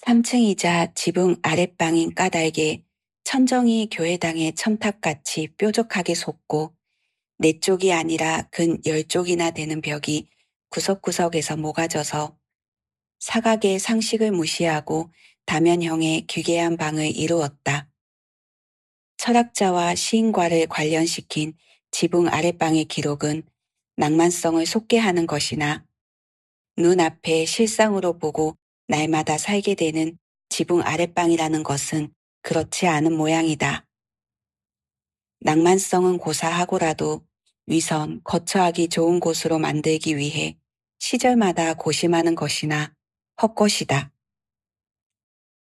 3층이자 지붕 아랫방인 까닭에 천정이 교회당의 첨탑같이 뾰족하게 솟고 네 쪽이 아니라 근 10쪽이나 되는 벽이 구석구석에서 모가져서 사각의 상식을 무시하고 다면형의 기괴한 방을 이루었다. 철학자와 시인과를 관련시킨 지붕 아랫방의 기록은 낭만성을 솟게 하는 것이나 눈앞에 실상으로 보고 날마다 살게 되는 지붕 아랫방이라는 것은 그렇지 않은 모양이다. 낭만성은 고사하고라도 위선, 거처하기 좋은 곳으로 만들기 위해 시절마다 고심하는 것이나 헛것이다.